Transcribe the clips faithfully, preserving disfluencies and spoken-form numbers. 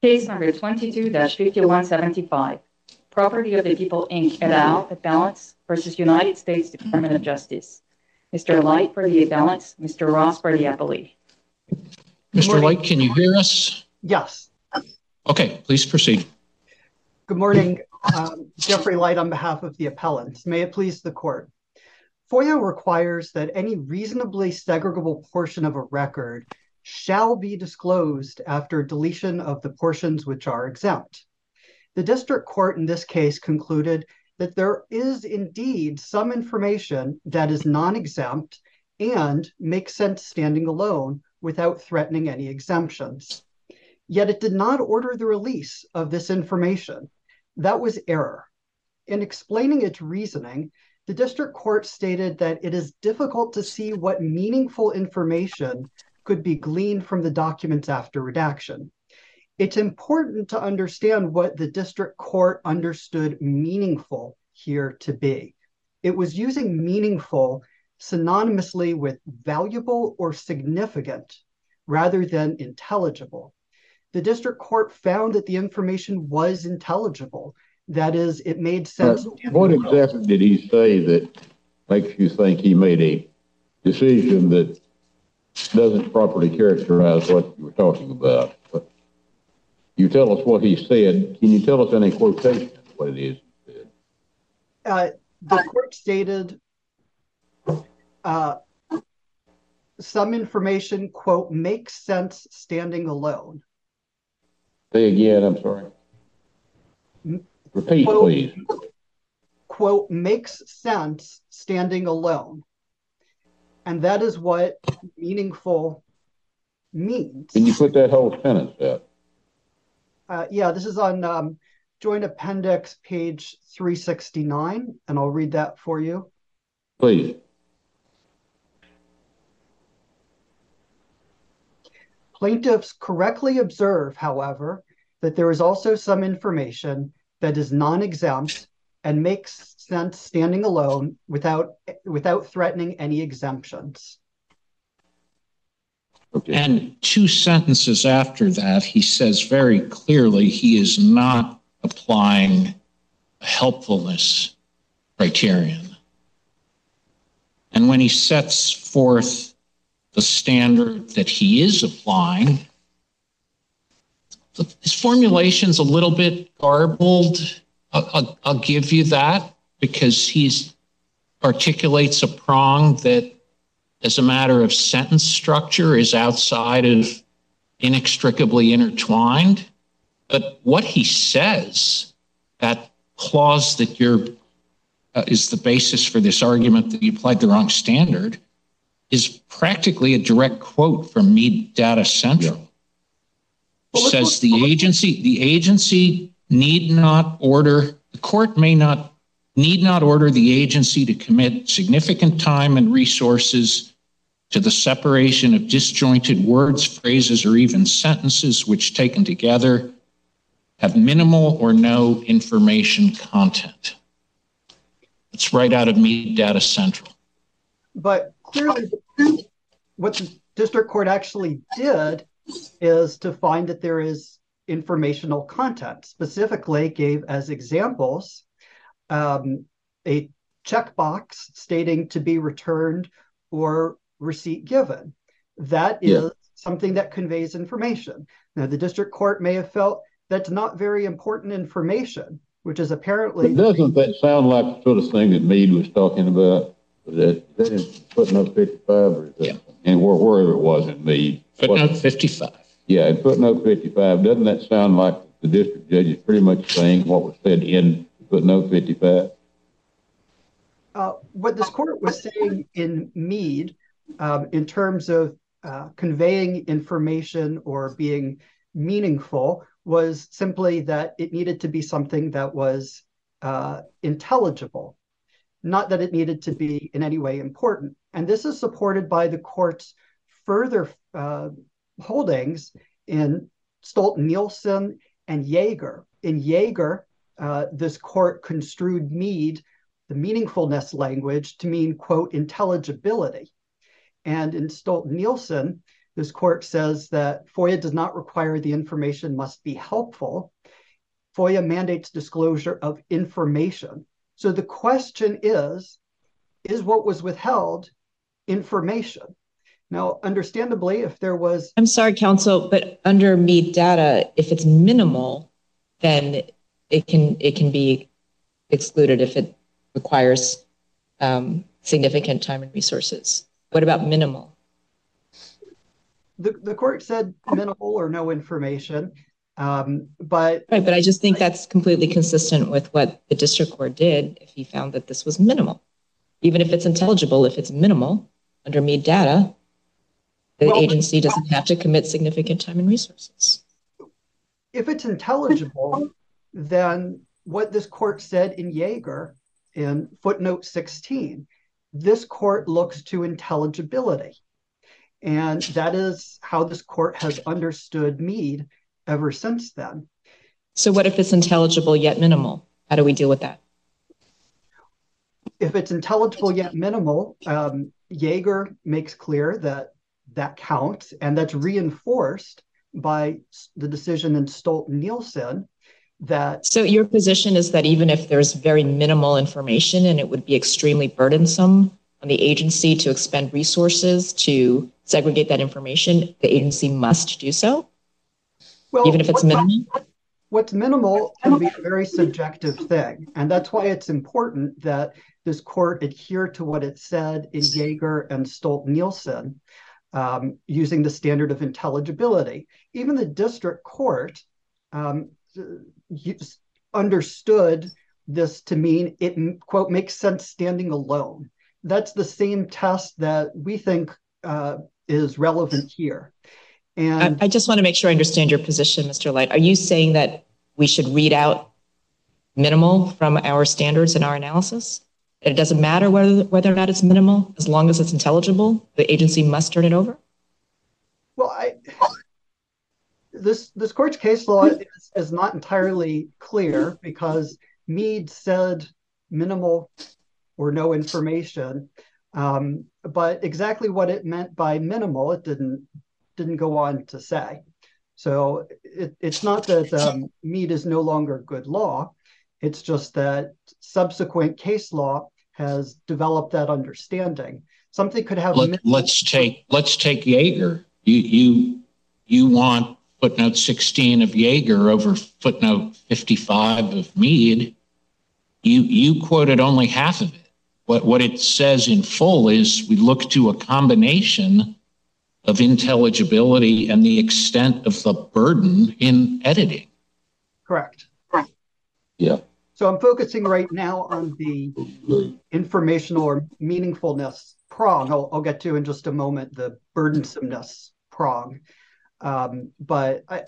Case number twenty-two dash fifty-one seventy-five. Property of the People, Incorporated et al. Appellants versus United States Department of Justice. Mister Light for the appellants, Mister Ross for the appellee. Mister Light, can you hear us? Yes. Okay, please proceed. Good morning. Um, Jeffrey Light on behalf of the appellants. May it please the court. FOIA requires that any reasonably segregable portion of a record shall be disclosed after deletion of the portions which are exempt. The district court in this case concluded that there is indeed some information that is non-exempt and makes sense standing alone without threatening any exemptions. Yet it did not order the release of this information. That was error. In explaining its reasoning, the district court stated that it is difficult to see what meaningful information could be gleaned from the documents after redaction. It's important to understand what the district court understood meaningful here to be. It was using meaningful synonymously with valuable or significant rather than intelligible. The district court found that the information was intelligible. That is, it made sense. Uh, what exactly did he say that makes you think he made a decision that doesn't properly characterize what you were talking about? But you tell us what he said. Can you tell us any quotation of what it is he said? Uh, the court stated uh, some information, quote, makes sense standing alone. Say again, I'm sorry. Repeat, quote, please. Quote, makes sense standing alone. And that is what meaningful means. Can you put that whole sentence out? Uh, yeah, this is on um, Joint Appendix page three sixty-nine, and I'll read that for you. Please. Plaintiffs correctly observe, however, that there is also some information that is non-exempt and makes sense standing alone without, without threatening any exemptions. Okay. And two sentences after that, he says very clearly he is not applying a helpfulness criterion. And when he sets forth the standard that he is applying, his formulation's a little bit garbled. I'll, I'll, I'll give you that, because he articulates a prong that, as a matter of sentence structure, is outside of inextricably intertwined. But what he says, that clause that you're uh, is the basis for this argument that you applied the wrong standard, is practically a direct quote from Meade Data Central. Yeah. Well, says the agency, the agency need not order, the court may not, need not order the agency to commit significant time and resources to the separation of disjointed words, phrases, or even sentences which taken together have minimal or no information content. It's right out of Meade Data Central. But clearly, what the district court actually did is to find that there is informational content. Specifically, gave as examples um, a checkbox stating to be returned or receipt given. That is yeah. something that conveys information. Now, the district court may have felt that's not very important information, which is apparently... But doesn't that sound like the sort of thing that Meade was talking about? That, that is footnote fifty-five, or is that, yeah. and where, wherever it was in Meade. Footnote fifty-five. Yeah, in footnote fifty-five, doesn't that sound like the district judge is pretty much saying what was said in footnote fifty-five? Uh, what this court was saying in Meade, um, in terms of uh, conveying information or being meaningful, was simply that it needed to be something that was uh, intelligible, not that it needed to be in any way important. And this is supported by the court's further uh, holdings in Stolt-Nielsen and Yeager. In Yeager, uh, this court construed Meade, the meaningfulness language, to mean, quote, intelligibility. And in Stolt-Nielsen, This court says that FOIA does not require the information must be helpful. FOIA mandates disclosure of information. So the question is, is what was withheld information? Now, understandably, if there was... I'm sorry, counsel, but under Meade data, if it's minimal, then it can it can be excluded if it requires um, significant time and resources. What about minimal? The, the court said minimal or no information, um, but... Right, but I just think that's completely consistent with what the district court did if he found that this was minimal. Even if it's intelligible, if it's minimal under Meade data, the well, agency doesn't have to commit significant time and resources. If it's intelligible, then what this court said in Yeager in footnote sixteen, this court looks to intelligibility. And that is how this court has understood Meade ever since then. So what if it's intelligible yet minimal? How do we deal with that? If it's intelligible yet minimal, um, Yeager makes clear that that counts, and that's reinforced by the decision in Stolt-Nielsen that... So your position is that even if there's very minimal information and it would be extremely burdensome on the agency to expend resources to segregate that information, the agency must do so? Well, even if it's minimal? What's minimal can be a very subjective thing, and that's why it's important that this court adhere to what it said in Yeager and Stolt-Nielsen, um, using the standard of intelligibility. Even the district court um, understood this to mean it, quote, makes sense standing alone. That's the same test that we think uh, is relevant here. And I, I just want to make sure I understand your position, Mister Light. Are you saying that we should read out minimal from our standards and our analysis? It doesn't matter whether whether or not it's minimal, as long as it's intelligible, the agency must turn it over? Well, I, this this court's case law is, is not entirely clear because Meade said minimal or no information, um, but exactly what it meant by minimal, it didn't didn't go on to say. So it, it's not that um, Meade is no longer good law. It's just that subsequent case law has developed that understanding. Something could have... Let, let's take let's take Yeager. You you you want footnote sixteen of Yeager over footnote fifty-five of Meade. You you quoted only half of it. What what it says in full is we look to a combination of intelligibility and the extent of the burden in editing. Correct. Yeah. So I'm focusing right now on the informational or meaningfulness prong. I'll, I'll get to in just a moment the burdensomeness prong. Um, but I,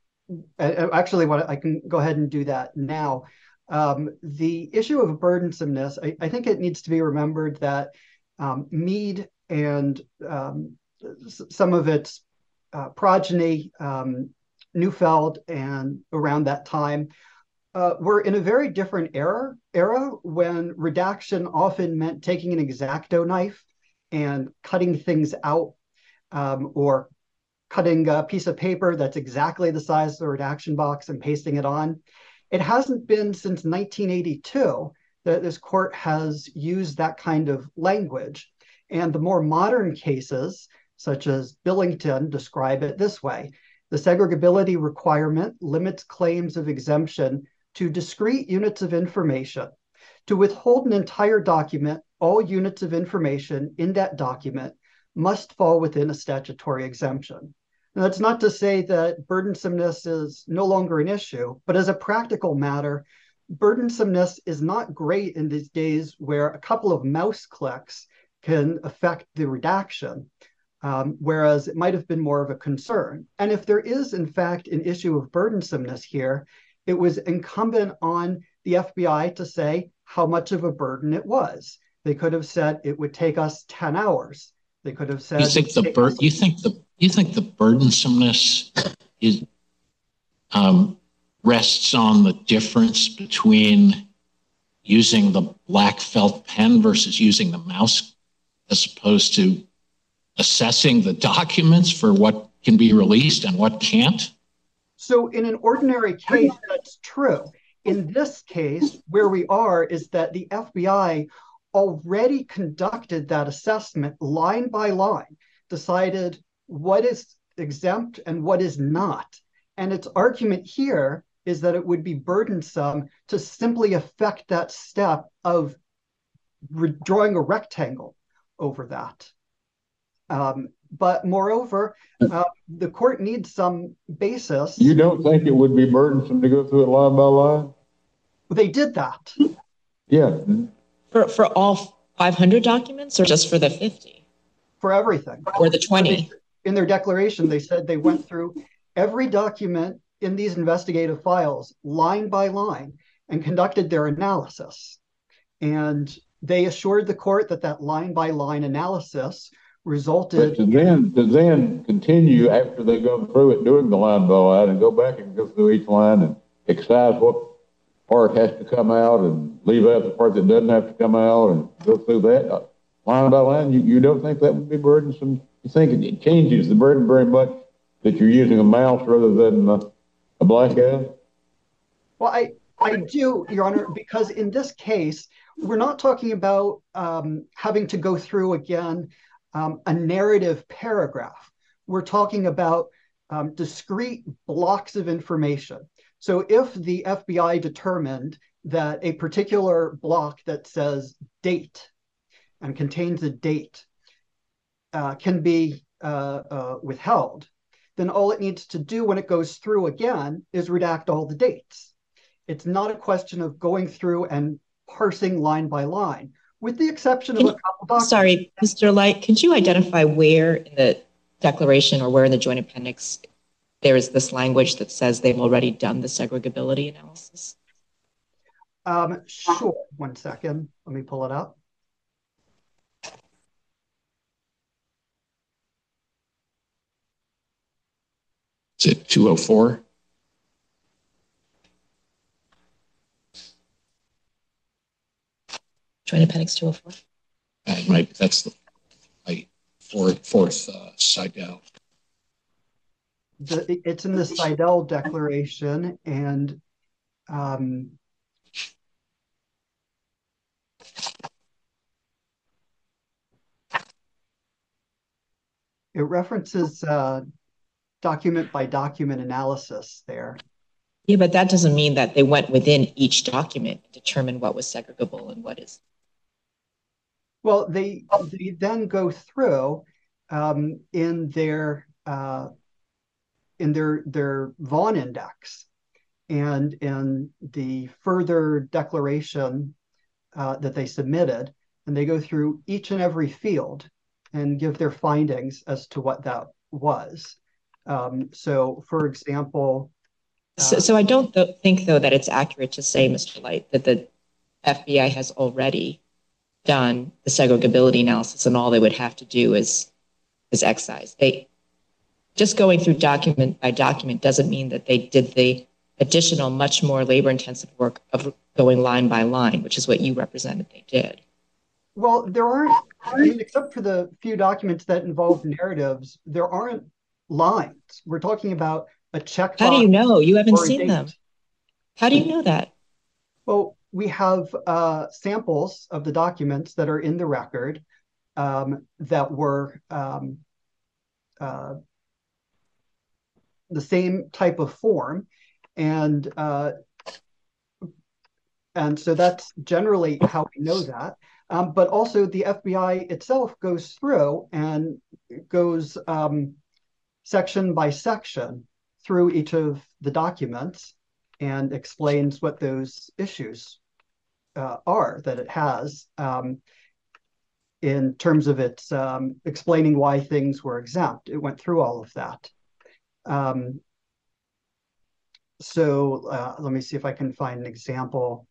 I actually want to, I can go ahead and do that now. Um, the issue of burdensomeness, I, I think it needs to be remembered that um, Meade and um, some of its uh, progeny, um, Neufeld and around that time, uh, were in a very different era, era when redaction often meant taking an X-Acto knife and cutting things out, um, or cutting a piece of paper that's exactly the size of the redaction box and pasting it on. It hasn't been since nineteen eighty-two that this court has used that kind of language. And the more modern cases, such as Billington, describe it this way. The segregability requirement limits claims of exemption to discrete units of information. To withhold an entire document, all units of information in that document must fall within a statutory exemption. Now, that's not to say that burdensomeness is no longer an issue, but as a practical matter, burdensomeness is not great in these days where a couple of mouse clicks can affect the redaction. Um, whereas it might have been more of a concern. And if there is, in fact, an issue of burdensomeness here, it was incumbent on the F B I to say how much of a burden it was. They could have said it would take us ten hours. They could have said... You think the, bur you think the, you think the burdensomeness is, um, rests on the difference between using the black felt pen versus using the mouse, as opposed to assessing the documents for what can be released and what can't? So in an ordinary case, that's true. In this case, where we are is that the F B I already conducted that assessment line by line, decided what is exempt and what is not. And its argument here is that it would be burdensome to simply affect that step of drawing a rectangle over that. Um, but moreover, uh, the court needs some basis. You don't think it would be burdensome to go through it line by line? They did that. Yeah. For, for all five hundred documents or just for the fifty? For everything. Or the twenty? In their declaration, they said they went through every document in these investigative files line by line and conducted their analysis. And they assured the court that that line by line analysis resulted. But to then, to then continue after they go through it, doing the line by line, and go back and go through each line and excise what part has to come out and leave out the part that doesn't have to come out and go through that uh, line by line, you, you don't think that would be burdensome? You think it, it changes the burden very much that you're using a mouse rather than uh, a blackout? Well, I, I do, Your Honor, because in this case, we're not talking about um, having to go through again um, a narrative paragraph. We're talking about um, discrete blocks of information. So if the F B I determined that a particular block that says date and contains a date uh, can be uh, uh, withheld, then all it needs to do when it goes through again is redact all the dates. It's not a question of going through and parsing line by line, with the exception of a couple documents. Sorry, Mister Light, could you identify where in the declaration or where in the joint appendix there is this language that says they've already done the segregability analysis? Um, sure, one second, let me pull it up. Is it two oh four? Joint appendix two oh four? Uh, might, that's the my fourth, fourth uh, side down. The, it's in the Seidel Declaration, and um, it references uh, document by document analysis there. Yeah, but that doesn't mean that they went within each document and determined what was segregable and what is. Well, they, they then go through um, in their uh, in their their Vaughan index and in the further declaration uh, that they submitted, and they go through each and every field and give their findings as to what that was. Um, so, for example, uh, So, so I don't th- think, though, that it's accurate to say, Mister Light, that the F B I has already done the segregability analysis and all they would have to do is is excise. They just going through document by document doesn't mean that they did the additional, much more labor-intensive work of going line by line, which is what you represented they did. Well, there aren't, I mean, except for the few documents that involve narratives, there aren't lines. We're talking about a checkbox. How do you know? You haven't or a seen date. them. How do you know that? Well, we have uh, samples of the documents that are in the record um, that were um, uh, the same type of form. And uh, and so that's generally how we know that. Um, but also the F B I itself goes through and goes um, section by section through each of the documents and explains what those issues uh, are that it has um, in terms of its um, explaining why things were exempt. It went through all of that. Um, so uh, let me see if I can find an example.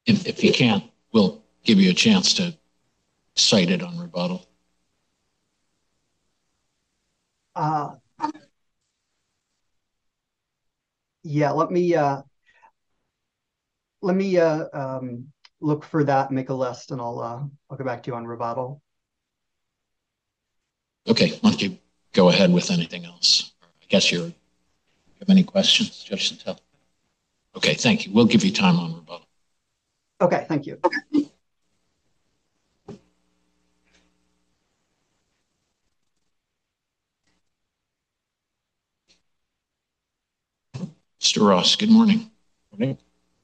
If, if you can't, we'll give you a chance to cite it on rebuttal. Uh, yeah, let me uh, let me uh, um, look for that, make a list, and I'll uh, I'll get back to you on rebuttal. Okay, why don't you go ahead with anything else? I guess you're, you have any questions, Judge Santel? Okay, thank you. We'll give you time on rebuttal. Okay, thank you. Mister Ross, good morning. Morning.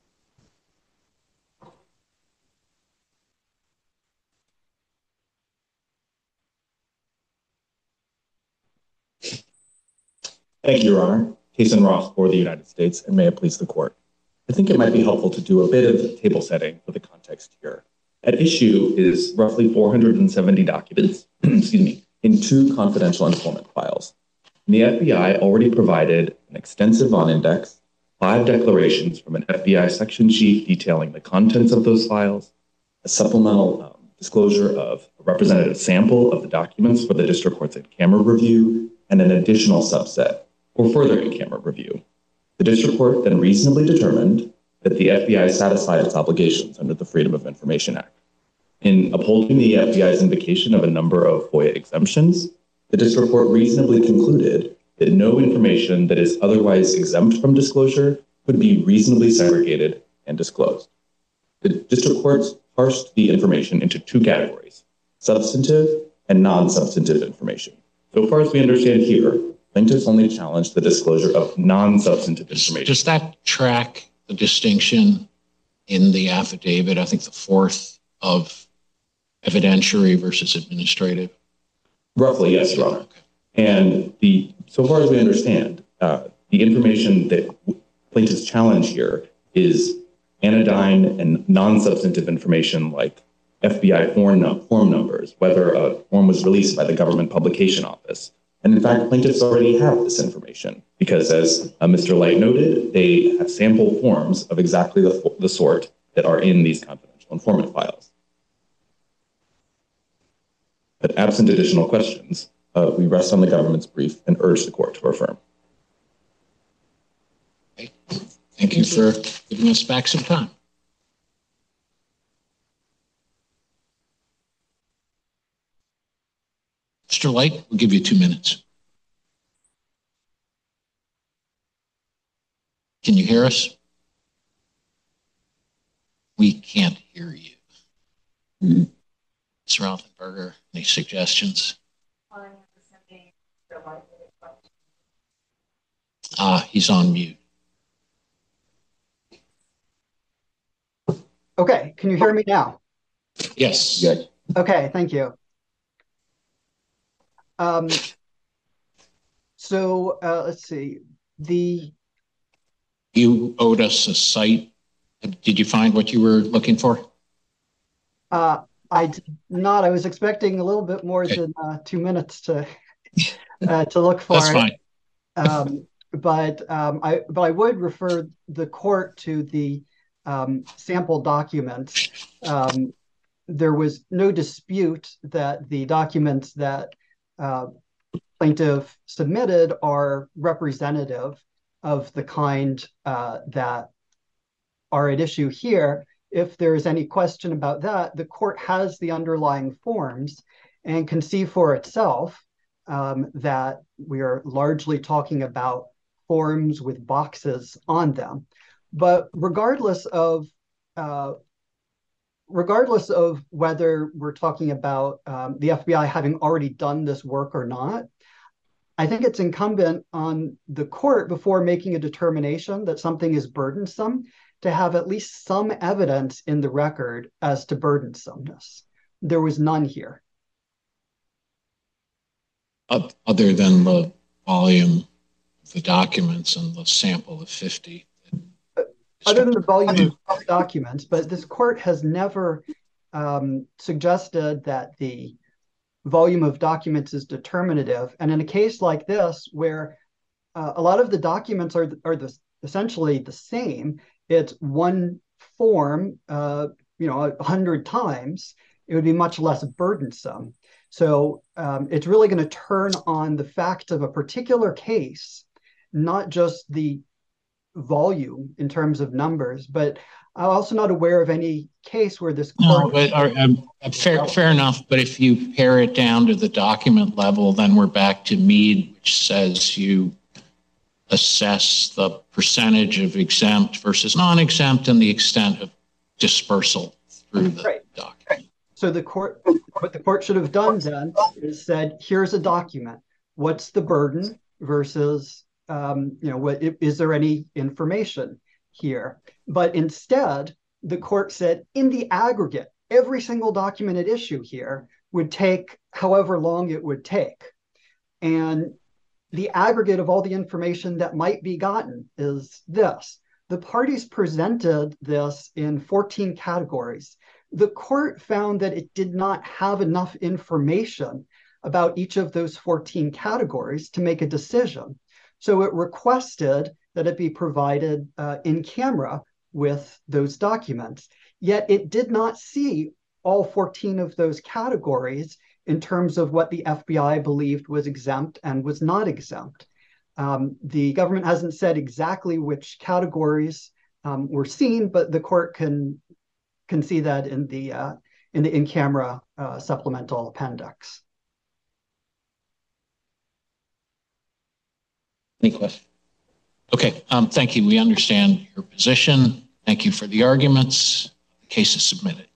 Thank you, Your Honor. Jason Ross for the United States, and may it please the court. I think it might be helpful to do a bit of table setting for the context here. At issue is roughly four hundred seventy documents, excuse me, in two confidential informant files. And the F B I already provided an extensive Vaughn index, five declarations from an F B I section chief detailing the contents of those files, a supplemental um, disclosure of a representative sample of the documents for the district court's in-camera review, and an additional subset for further in-camera review. The district court then reasonably determined that the F B I satisfied its obligations under the Freedom of Information Act. In upholding the F B I's invocation of a number of FOIA exemptions, the district court reasonably concluded that no information that is otherwise exempt from disclosure could be reasonably segregated and disclosed. The district courts parsed the information into two categories, substantive and non-substantive information. So far as we understand here, plaintiffs only challenged the disclosure of non-substantive information. Does that track the distinction in the affidavit, I think the fourth, of evidentiary versus administrative? Roughly, yes, Your Honor. Okay. And the so far as we understand, uh, the information that plaintiffs challenge here is anodyne and non-substantive information like F B I form, form numbers, whether a form was released by the government publication office. And in fact, plaintiffs already have this information because, as uh, Mister Light noted, they have sample forms of exactly the, the sort that are in these confidential informant files. But absent additional questions, uh, we rest on the government's brief and urge the court to affirm. Okay. Thank you for giving us back some time. Mister Light, we'll give you two minutes. Can you hear us? We can't hear you. Mm-hmm. Mister Rothenberger, any suggestions? Ah, he's on mute. Okay, can you hear me now? Yes. Yes. Okay, thank you. Um, so uh, let's see. The You owed us a site. Did you find what you were looking for? uh, I did not. I was expecting a little bit more Okay. than uh, two minutes to uh, to look for That's it. fine. Um, but um, I but I would refer the court to the um, sample documents. Um, there was no dispute that the documents that uh, plaintiff submitted are representative of the kind uh, that are at issue here. If there's any question about that, the court has the underlying forms and can see for itself um, that we are largely talking about forms with boxes on them. But regardless of uh, regardless of whether we're talking about um, the F B I having already done this work or not, I think it's incumbent on the court, before making a determination that something is burdensome, to have at least some evidence in the record as to burdensomeness. There was none here. Other than the volume of the documents and the sample of fifty. Other than the volume of documents, but this court has never um, suggested that the volume of documents is determinative. And in a case like this, where uh, a lot of the documents are, are the, essentially the same, it's one form, uh, you know, a hundred times, it would be much less burdensome. So um, it's really going to turn on the fact of a particular case, not just the volume in terms of numbers, but I'm also not aware of any case where this court... No, but uh, uh, fair, fair enough. But if you pare it down to the document level, then we're back to Mead, which says you assess the percentage of exempt versus non-exempt and the extent of dispersal through the right. document. So the court, what the court should have done then is said, here's a document. What's the burden versus, um, you know, what, is there any information here? But instead, the court said, in the aggregate, every single document at issue here would take however long it would take. And the aggregate of all the information that might be gotten is this. The parties presented this in fourteen categories. The court found that it did not have enough information about each of those fourteen categories to make a decision. So it requested that it be provided uh, in camera with those documents. Yet it did not see all fourteen of those categories in terms of what the F B I believed was exempt and was not exempt. Um, the government hasn't said exactly which categories um, were seen, but the court can can see that in the uh, in the in-camera uh, supplemental appendix. Any questions? Okay, um, thank you. We understand your position. Thank you for the arguments. The case is submitted.